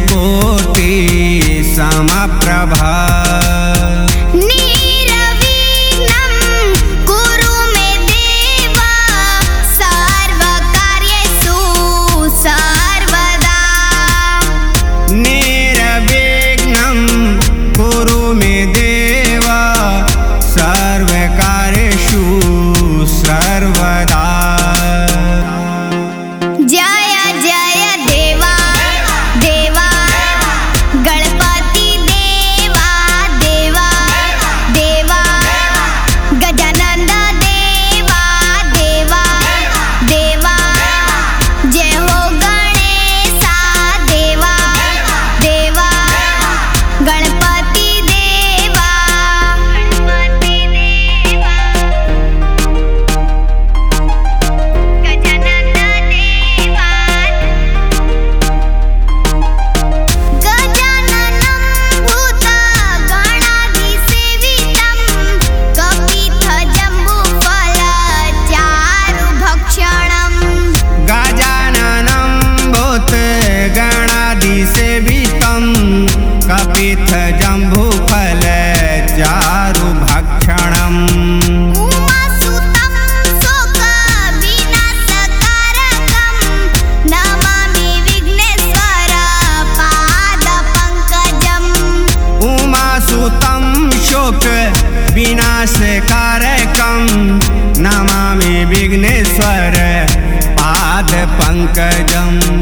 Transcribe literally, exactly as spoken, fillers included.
कोटि समप्रभा। निर्विघ्नं कुरु मे देव सर्वकार्येषु सर्वदा। निर्विघ्नं कुरु मे देव सर्वकार्येषु सर्वदा। जय जय देवा देवा गणपति देवा देवा देवा गजानन देवा देवा देवा। जय हो गणेशा देवा देवा गणपति देवा गणपति देवा गजानन देवा। गजाननं भूतगणाधिसेवितं कपित्थजम्बूफलचारुभक्षणम्। गजाननं भूतगणाधिसेवितं कपित्थजम्बूफलचारुभक्षणम्। उमासुतं शोकविनाशकारकं नमामि विघ्नेश्वर पादपङ्कजम्। उमासुतं शोक विनाशकारकं नमामि विघ्नेश्वर पादपङ्कजम्।